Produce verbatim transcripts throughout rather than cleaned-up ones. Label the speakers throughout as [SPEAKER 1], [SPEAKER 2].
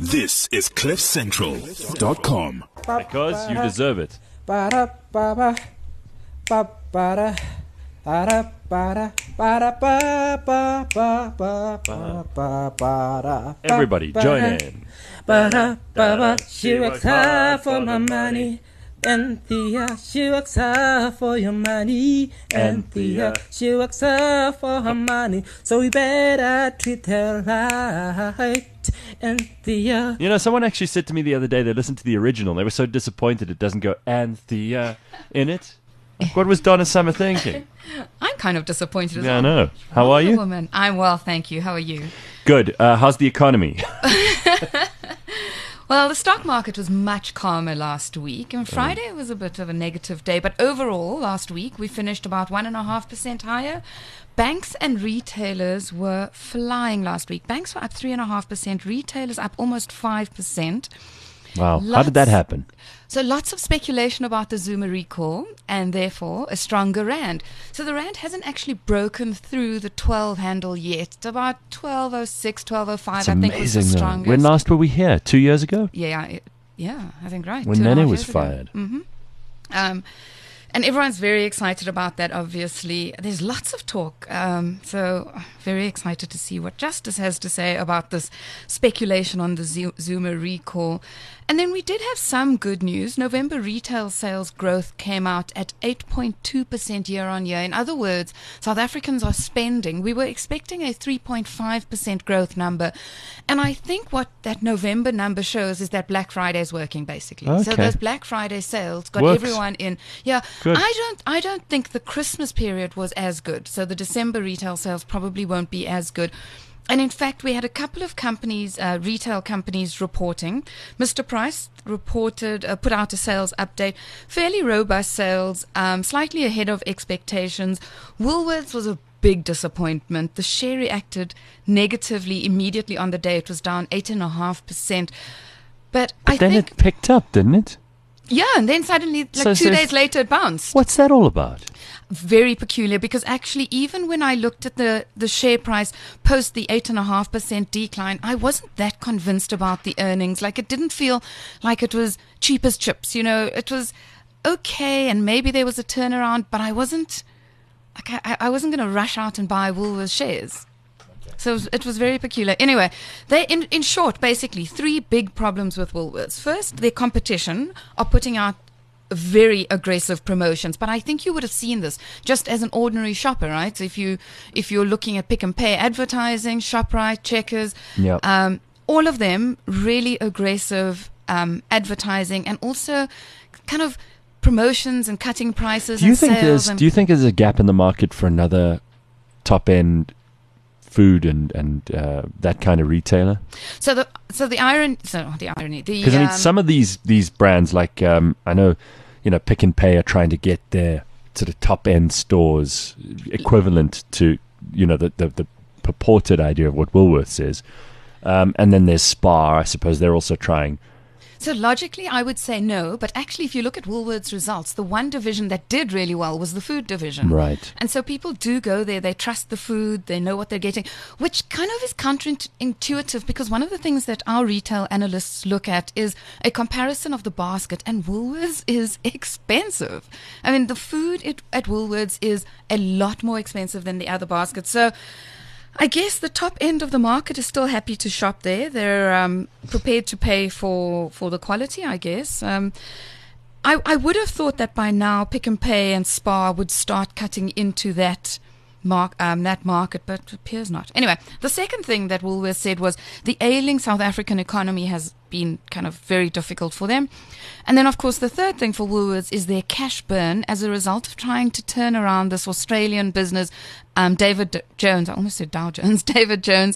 [SPEAKER 1] This is cliff central dot com.
[SPEAKER 2] Because you deserve it. Everybody, join in.
[SPEAKER 3] She works hard for my money. Anthea, she works hard for your money. Anthea, she works hard for her money. So we better treat her right. Anthea.
[SPEAKER 2] You know, someone actually said to me the other day they listened to the original. They were so disappointed it doesn't go Anthea in it. Like, what was Donna Summer thinking?
[SPEAKER 4] I'm kind of disappointed as
[SPEAKER 2] yeah,
[SPEAKER 4] well.
[SPEAKER 2] I know. How
[SPEAKER 4] Wonder
[SPEAKER 2] are you?
[SPEAKER 4] Woman. I'm well, thank you. How are you?
[SPEAKER 2] Good. Uh, how's the economy?
[SPEAKER 4] Well, the stock market was much calmer last week, and Friday was a bit of a negative day. But overall, last week, we finished about one point five percent higher. Banks and retailers were flying last week. Banks were up three point five percent, retailers up almost five percent.
[SPEAKER 2] Wow.
[SPEAKER 4] Lots,
[SPEAKER 2] How did that happen?
[SPEAKER 4] So lots of speculation about the Zuma recall and therefore a stronger rand. So the rand hasn't actually broken through the twelve handle yet. It's about twelve oh six, twelve oh five,
[SPEAKER 2] It's
[SPEAKER 4] I think was the
[SPEAKER 2] amazing, though.
[SPEAKER 4] strongest.
[SPEAKER 2] When last were we here? Two years ago?
[SPEAKER 4] Yeah, it, yeah, I think right.
[SPEAKER 2] When
[SPEAKER 4] Two and a
[SPEAKER 2] Nene
[SPEAKER 4] half
[SPEAKER 2] was
[SPEAKER 4] years ago.
[SPEAKER 2] fired.
[SPEAKER 4] Mm-hmm. Um, and everyone's very excited about that, obviously. There's lots of talk. Um, so very excited to see what Justice has to say about this speculation on the Zu- Zuma recall. And then we did have some good news. November retail sales growth came out at eight point two percent year on year. In other words, South Africans are spending. We were expecting a three point five percent growth number. And I think what that November number shows is that Black Friday is working, basically. So
[SPEAKER 2] Okay.
[SPEAKER 4] those Black Friday sales got
[SPEAKER 2] Works.
[SPEAKER 4] everyone in. Yeah,
[SPEAKER 2] Good.
[SPEAKER 4] I don't I don't think the Christmas period was as good. So the December retail sales probably won't be as good. And in fact, we had a couple of companies, uh, retail companies reporting. Mister Price reported, uh, put out a sales update, fairly robust sales, um, slightly ahead of expectations. Woolworths was a big disappointment. The share reacted negatively immediately on the day. It was down eight point five percent. But,
[SPEAKER 2] But
[SPEAKER 4] I
[SPEAKER 2] then
[SPEAKER 4] think,
[SPEAKER 2] it picked up, didn't it?
[SPEAKER 4] yeah, and then suddenly, like
[SPEAKER 2] So-
[SPEAKER 4] two
[SPEAKER 2] so-
[SPEAKER 4] days later, it bounced.
[SPEAKER 2] What's that all about?
[SPEAKER 4] Very peculiar, because actually even when I looked at the, the share price post the eight point five percent decline, I wasn't that convinced about the earnings. Like, it didn't feel like it was cheap as chips, you know. It was okay, and maybe there was a turnaround, but I wasn't like I, I wasn't going to rush out and buy Woolworths shares. So it was, it was very peculiar. Anyway, they in, in short, basically, three big problems with Woolworths. First, their competition are putting out very aggressive promotions, but I think you would have seen this just as an ordinary shopper, right? So if you if you're looking at Pick and Pay advertising, ShopRite, Checkers,
[SPEAKER 2] Yep.
[SPEAKER 4] um, all of them really aggressive um, advertising, and also kind of promotions and cutting prices.
[SPEAKER 2] Do you
[SPEAKER 4] and
[SPEAKER 2] think
[SPEAKER 4] sales
[SPEAKER 2] there's
[SPEAKER 4] and
[SPEAKER 2] Do you think there's a gap in the market for another top end food and and uh, that kind of retailer?
[SPEAKER 4] so the so the irony so the irony the
[SPEAKER 2] Because I mean,
[SPEAKER 4] um,
[SPEAKER 2] some of these these brands, like um, I know, you know, Pick and Pay are trying to get their sort of top end stores equivalent to, you know, the the, the purported idea of what Woolworths is, um, and then there's Spar. I suppose they're also trying.
[SPEAKER 4] So logically, I would say no, but actually, if you look at Woolworths' results, the one division that did really well was the food division.
[SPEAKER 2] Right.
[SPEAKER 4] And so people do go there, they trust the food, they know what they're getting, which kind of is counterintuitive, because one of the things that our retail analysts look at is a comparison of the basket, and Woolworths is expensive. I mean, the food at, at Woolworths is a lot more expensive than the other baskets. So I guess the top end of the market is still happy to shop there. They're um, prepared to pay for, for the quality, I guess. Um, I, I would have thought that by now Pick and Pay and Spar would start cutting into that mark, um, that market, but it appears not. Anyway, the second thing that Woolworths said was the ailing South African economy has been kind of very difficult for them. And then, of course, the third thing for Woolworths is their cash burn as a result of trying to turn around this Australian business, um, David D- Jones, I almost said Dow Jones, David Jones,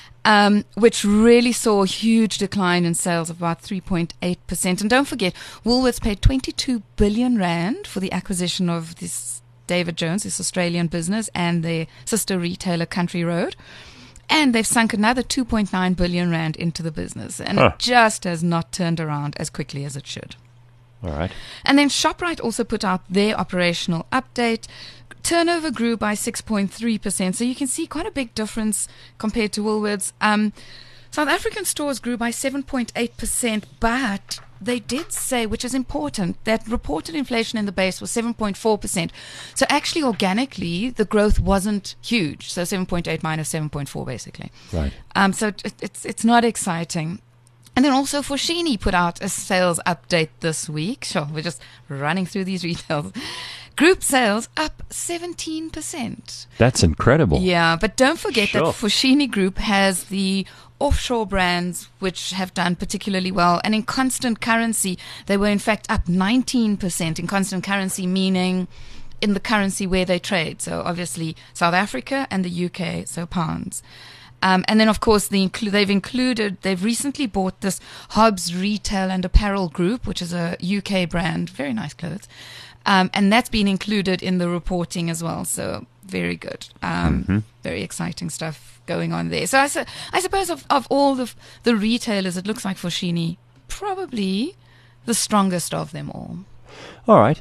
[SPEAKER 4] um, which really saw a huge decline in sales of about three point eight percent. And don't forget, Woolworths paid twenty-two billion rand for the acquisition of this David Jones, this Australian business, and their sister retailer Country Road. And they've sunk another two point nine billion rand into the business. And
[SPEAKER 2] Huh.
[SPEAKER 4] it just has not turned around as quickly as it should.
[SPEAKER 2] All right.
[SPEAKER 4] And then ShopRite also put out their operational update. Turnover grew by six point three percent. So you can see quite a big difference compared to Woolworths. Um, South African stores grew by seven point eight percent, but they did say, which is important, that reported inflation in the base was seven point four percent. So actually, organically, the growth wasn't huge. So seven point eight minus seven point four, basically.
[SPEAKER 2] Right.
[SPEAKER 4] Um, so it, it's it's not exciting. And then also Foschini put out a sales update this week. Sure, we're just running through these retails. Group sales up seventeen percent.
[SPEAKER 2] That's incredible.
[SPEAKER 4] Yeah, but don't forget
[SPEAKER 2] Sure.
[SPEAKER 4] that Foschini Group has the offshore brands which have done particularly well. And in constant currency, they were in fact up nineteen percent in constant currency, meaning in the currency where they trade. So obviously South Africa and the U K, so pounds. Um, and then, of course, the inclu- they've included, they've recently bought this Hobbs Retail and Apparel Group, which is a U K brand, very nice clothes. Um, and that's been included in the reporting as well. So very good. Um,
[SPEAKER 2] Mhm.
[SPEAKER 4] Very exciting stuff going on there. So I, su- I suppose of, of all the, f- the retailers, it looks like Foschini probably the strongest of them all.
[SPEAKER 2] All right.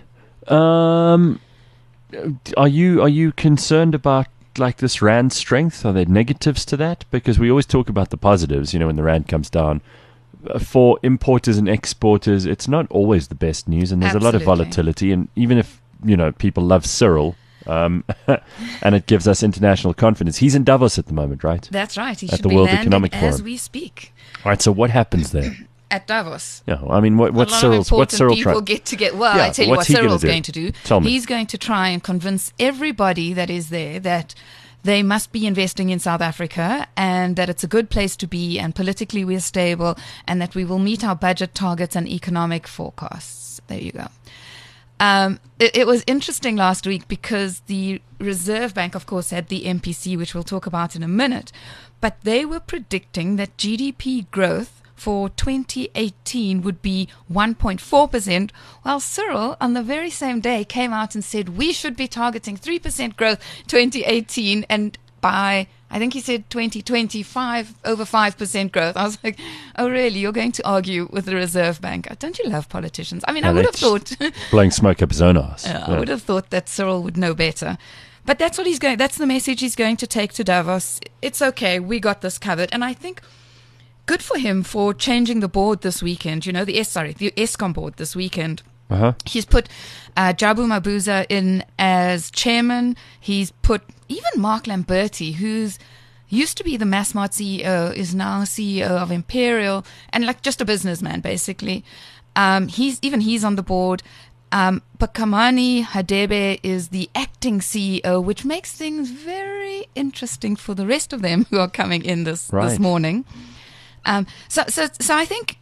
[SPEAKER 2] Um, are you are you concerned about like this rand strength? Are there negatives to that? Because we always talk about the positives. You know, when the rand comes down, Uh, for importers and exporters, it's not always the best news, and there's a lot of
[SPEAKER 4] Absolutely.
[SPEAKER 2] volatility. And even if you know people love Cyril, um, and it gives us international confidence, he's in Davos at the moment, right?
[SPEAKER 4] That's right. He
[SPEAKER 2] At
[SPEAKER 4] should
[SPEAKER 2] the
[SPEAKER 4] be
[SPEAKER 2] World
[SPEAKER 4] landing
[SPEAKER 2] Economic
[SPEAKER 4] as
[SPEAKER 2] Forum.
[SPEAKER 4] we speak
[SPEAKER 2] All right. So what happens there?
[SPEAKER 4] at Davos.
[SPEAKER 2] Yeah. I mean, what,
[SPEAKER 4] a
[SPEAKER 2] what's
[SPEAKER 4] lot
[SPEAKER 2] Cyril's
[SPEAKER 4] of
[SPEAKER 2] what's
[SPEAKER 4] important
[SPEAKER 2] Cyril
[SPEAKER 4] people
[SPEAKER 2] trying?
[SPEAKER 4] get to get. Well,
[SPEAKER 2] Yeah,
[SPEAKER 4] I tell you
[SPEAKER 2] what's
[SPEAKER 4] what
[SPEAKER 2] he gonna
[SPEAKER 4] Cyril's
[SPEAKER 2] do?
[SPEAKER 4] going to do.
[SPEAKER 2] Tell me.
[SPEAKER 4] He's going to try and convince everybody that is there that they must be investing in South Africa and that it's a good place to be and politically we're stable and that we will meet our budget targets and economic forecasts. There you go. Um, it, it was interesting last week because the Reserve Bank, of course, had the M P C, which we'll talk about in a minute, but they were predicting that G D P growth for twenty eighteen would be one point four percent, while Cyril on the very same day came out and said we should be targeting three percent growth twenty eighteen, and by, I think he said twenty twenty-five, over five percent growth. I was like, oh really, you're going to argue with the Reserve Bank? Don't you love politicians? I mean,
[SPEAKER 2] No,
[SPEAKER 4] I would have
[SPEAKER 2] that's-
[SPEAKER 4] thought
[SPEAKER 2] Blowing smoke up his own ass.
[SPEAKER 4] uh,
[SPEAKER 2] Yeah.
[SPEAKER 4] I would have thought that Cyril would know better. But that's what he's going, that's the message he's going to take to Davos. It's okay, we got this covered. And I think good for him for changing the board this weekend. You know, the S, sorry, the Eskom board this weekend.
[SPEAKER 2] Uh-huh.
[SPEAKER 4] He's put uh, Jabu Mabuza in as chairman. He's put even Mark Lamberti, who's used to be the Massmart C E O, is now C E O of Imperial, and like just a businessman, basically. Um, he's even he's on the board. Um, but Kamani Hadebe is the acting C E O, which makes things very interesting for the rest of them who are coming in this
[SPEAKER 2] Right.
[SPEAKER 4] this morning. Um, so, so, so I think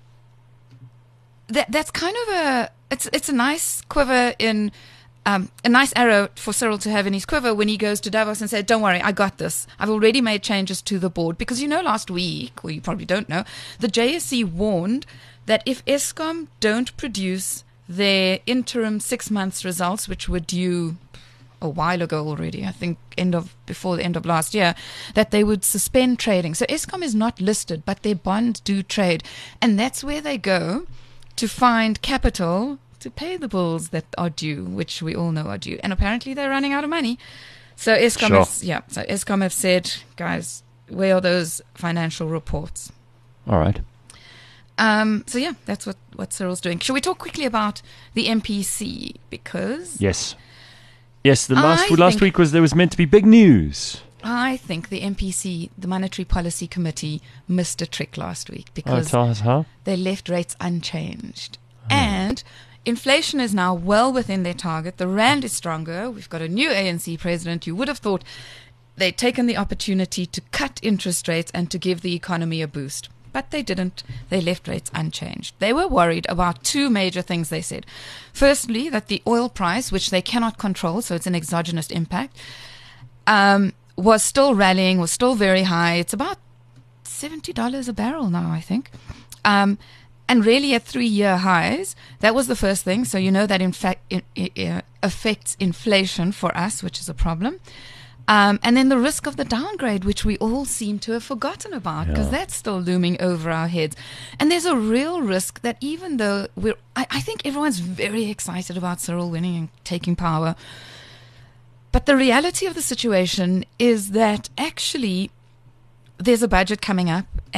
[SPEAKER 4] that that's kind of a it's it's a nice quiver in um, a nice arrow for Cyril to have in his quiver when he goes to Davos and said, "Don't worry, I got this. I've already made changes to the board." Because you know, last week, or you probably don't know, the J S C warned that if Eskom don't produce their interim six months results, which were due a while ago already, I think end of before the end of last year, that they would suspend trading. So Eskom is not listed, but their bonds do trade, and that's where they go to find capital to pay the bills that are due, which we all know are due. And apparently they're running out of money. So Eskom
[SPEAKER 2] Sure.
[SPEAKER 4] has, yeah, so Eskom have said, guys, where are those financial reports?
[SPEAKER 2] All right.
[SPEAKER 4] Um, so yeah, that's what, what Cyril's doing. Shall we talk quickly about the M P C? Because
[SPEAKER 2] Yes. Yes, the last
[SPEAKER 4] I
[SPEAKER 2] last
[SPEAKER 4] think-
[SPEAKER 2] week was there was meant to be big news.
[SPEAKER 4] I think the M P C, the Monetary Policy Committee, missed a trick last week
[SPEAKER 2] Oh,
[SPEAKER 4] because
[SPEAKER 2] tell us how?
[SPEAKER 4] they left rates unchanged. And inflation is now well within their target. The rand is stronger. We've got a new A N C president. You would have thought they'd taken the opportunity to cut interest rates and to give the economy a boost. But they didn't. They left rates unchanged. They were worried about two major things, they said. Firstly, that the oil price, which they cannot control, so it's an exogenous impact, um, was still rallying, was still very high. It's about seventy dollars a barrel now, I think. Um, and really at three-year highs. That was the first thing. So you know that in fact it, it, it affects inflation for us, which is a problem. Um, and then the risk of the downgrade, which we all seem to have forgotten about, because
[SPEAKER 2] Yeah.
[SPEAKER 4] that's still looming over our heads. And there's a real risk that even though we're, I, I think everyone's very excited about Cyril winning and taking power, but the reality of the situation is that actually there's a budget coming up, and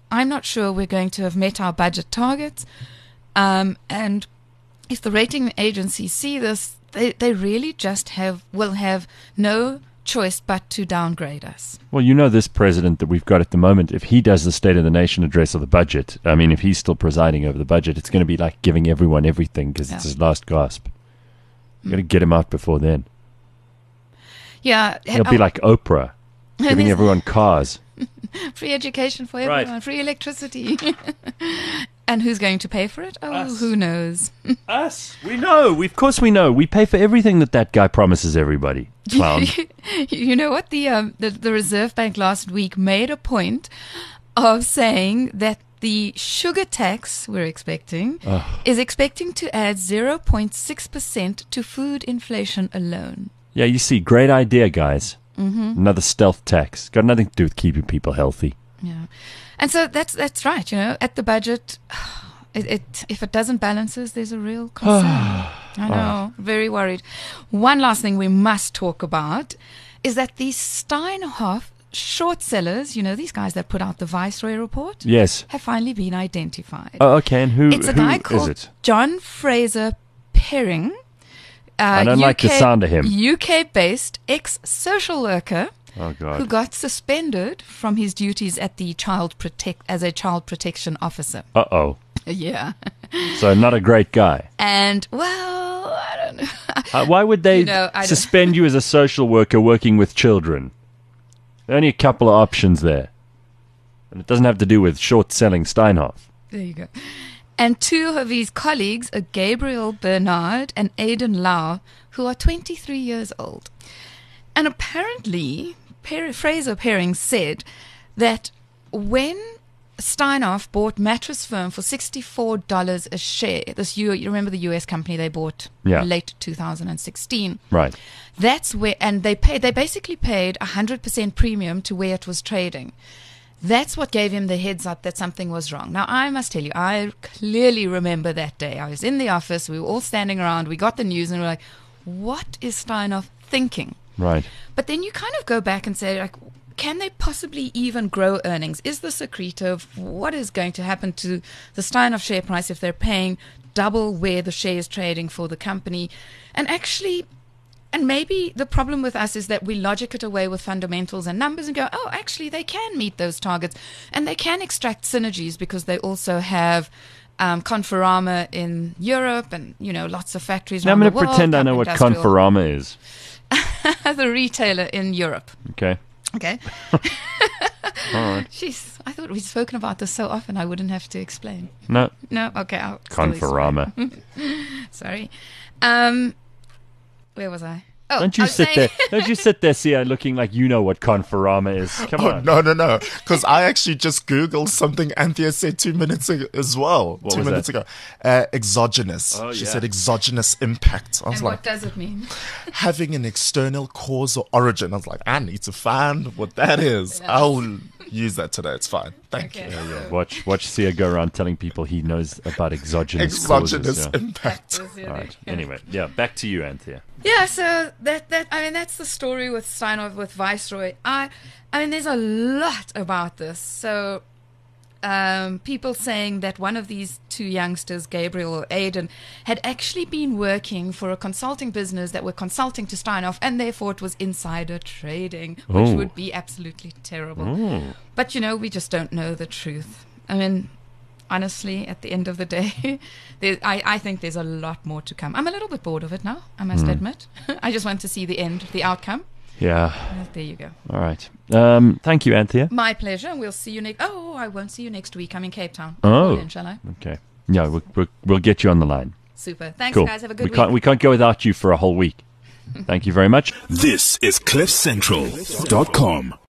[SPEAKER 4] I'm not sure we're going to have met our budget targets. Um, and if the rating agencies see this, they, they really just have will have no choice but to downgrade us.
[SPEAKER 2] Well, you know, this president that we've got at the moment, if he does the State of the Nation address of the budget, I mean, if he's still presiding over the budget, it's going to be like giving everyone everything because
[SPEAKER 4] Yeah.
[SPEAKER 2] it's his last gasp. You've got to get him out before then.
[SPEAKER 4] Yeah.
[SPEAKER 2] He'll be
[SPEAKER 4] oh,
[SPEAKER 2] like Oprah, giving
[SPEAKER 4] there's-
[SPEAKER 2] everyone cars.
[SPEAKER 4] free education for
[SPEAKER 2] Right.
[SPEAKER 4] everyone, free electricity. And who's going to pay for it? Oh,
[SPEAKER 2] Us.
[SPEAKER 4] who knows?
[SPEAKER 2] Us. We know. We, of course we know. We pay for everything that that guy promises everybody. Clown.
[SPEAKER 4] You know what? The, um, the the Reserve Bank last week made a point of saying that the sugar tax we're expecting is expecting to add zero point six percent to food inflation alone.
[SPEAKER 2] Yeah, you see, great idea, guys. Mm-hmm. Another stealth tax. Got nothing to do with keeping people healthy.
[SPEAKER 4] Yeah, and so that's that's right. You know, at the budget, it, it if it doesn't balances, there's a real concern. I know, very worried. One last thing we must talk about is that these Steinhoff short sellers, you know, these guys that put out the Viceroy report,
[SPEAKER 2] Yes.
[SPEAKER 4] have finally been identified.
[SPEAKER 2] Oh, okay. And who,
[SPEAKER 4] it's a
[SPEAKER 2] who
[SPEAKER 4] guy
[SPEAKER 2] is
[SPEAKER 4] called
[SPEAKER 2] it?
[SPEAKER 4] John Fraser Perring. Uh,
[SPEAKER 2] I don't like the sound of him.
[SPEAKER 4] U K-based ex-social worker
[SPEAKER 2] Oh,
[SPEAKER 4] who
[SPEAKER 2] God.
[SPEAKER 4] got suspended from his duties at the child protect as a child protection officer.
[SPEAKER 2] Uh-oh.
[SPEAKER 4] Yeah,
[SPEAKER 2] So not a great guy.
[SPEAKER 4] and well, I don't know.
[SPEAKER 2] Uh, why would they
[SPEAKER 4] You know, I don't-
[SPEAKER 2] suspend you as a social worker working with children? There are only a couple of options there. And it doesn't have to do with short-selling Steinhoff.
[SPEAKER 4] There you go. And two of his colleagues are Gabriel Bernard and Aidan Lau, who are twenty-three years old. And apparently, per- Fraser Perring said that when Steinhoff bought Mattress Firm for sixty-four dollars a share, this you, you remember the U S company they bought
[SPEAKER 2] Yeah.
[SPEAKER 4] late two thousand sixteen.
[SPEAKER 2] Right.
[SPEAKER 4] That's where, and they paid, they basically paid a hundred percent premium to where it was trading. That's what gave him the heads up that something was wrong. Now, I must tell you, I clearly remember that day. I was in the office, we were all standing around, we got the news, and we we're like, what is Steinhoff thinking?
[SPEAKER 2] Right.
[SPEAKER 4] But then you kind of go back and say, like, can they possibly even grow earnings? Is this accretive? What is going to happen to the Steinhoff share price if they're paying double where the share is trading for the company? And actually, and maybe the problem with us is that we logic it away with fundamentals and numbers and go, oh, actually, they can meet those targets. And they can extract synergies because they also have um, Conforama in Europe and, you know, lots of factories
[SPEAKER 2] Now I'm
[SPEAKER 4] around
[SPEAKER 2] going
[SPEAKER 4] the
[SPEAKER 2] to
[SPEAKER 4] world.
[SPEAKER 2] pretend I know what
[SPEAKER 4] Industrial-
[SPEAKER 2] Conforama is.
[SPEAKER 4] the retailer in Europe.
[SPEAKER 2] Okay.
[SPEAKER 4] Okay.
[SPEAKER 2] All right.
[SPEAKER 4] Jeez, I thought we'd spoken about this so often I wouldn't have to explain.
[SPEAKER 2] No.
[SPEAKER 4] No, okay. I'll still explain.
[SPEAKER 2] Conforama.
[SPEAKER 4] Sorry. Um, where was I? Oh,
[SPEAKER 2] Don't
[SPEAKER 4] I
[SPEAKER 2] you
[SPEAKER 4] was
[SPEAKER 2] sit
[SPEAKER 4] saying-
[SPEAKER 2] there? Don't you sit there, Sia, looking like you know what Conforama is? Come
[SPEAKER 5] Oh,
[SPEAKER 2] on.
[SPEAKER 5] no, no, no. Because I actually just Googled something Anthea said two minutes ago as well.
[SPEAKER 2] What
[SPEAKER 5] two
[SPEAKER 2] was
[SPEAKER 5] minutes
[SPEAKER 2] that?
[SPEAKER 5] ago. Uh, exogenous.
[SPEAKER 2] Oh,
[SPEAKER 5] she
[SPEAKER 2] yeah.
[SPEAKER 5] said exogenous impact. I was
[SPEAKER 4] And
[SPEAKER 5] like,
[SPEAKER 4] what does it mean?
[SPEAKER 5] having an external cause or origin. I was like, I need to find what that is. I'll use that today. It's fine. Thank
[SPEAKER 4] Okay.
[SPEAKER 5] you.
[SPEAKER 2] Watch, watch Sia go around telling people he knows about exogenous, causes.
[SPEAKER 5] Exogenous
[SPEAKER 2] Yeah.
[SPEAKER 5] impact.
[SPEAKER 2] All right. Anyway, yeah, back to you, Anthea.
[SPEAKER 4] Yeah, so that that I mean that's the story with Steinhoff with Viceroy. I I mean there's a lot about this. So um, people saying that one of these two youngsters, Gabriel or Aidan, had actually been working for a consulting business that were consulting to Steinhoff, and therefore it was insider trading, which
[SPEAKER 2] Oh.
[SPEAKER 4] would be absolutely terrible.
[SPEAKER 2] Oh.
[SPEAKER 4] But you know, we just don't know the truth. I mean, honestly, at the end of the day, there, I, I think there's a lot more to come. I'm a little bit bored of it now, I must admit. I just want to see the end, the outcome.
[SPEAKER 2] Yeah.
[SPEAKER 4] Uh, there you go.
[SPEAKER 2] All right. Um, thank you, Anthea.
[SPEAKER 4] My pleasure. We'll see you next. Oh, I won't see you next week. I'm in Cape Town.
[SPEAKER 2] Oh.
[SPEAKER 4] Call in, shall I?
[SPEAKER 2] Okay. Yeah, we'll, we'll, we'll get you on the line.
[SPEAKER 4] Super. Thanks,
[SPEAKER 2] Cool.
[SPEAKER 4] guys. Have a good
[SPEAKER 2] we
[SPEAKER 4] week.
[SPEAKER 2] can't we can't go without you for a whole week. Thank you very much.
[SPEAKER 1] This is cliff central dot com.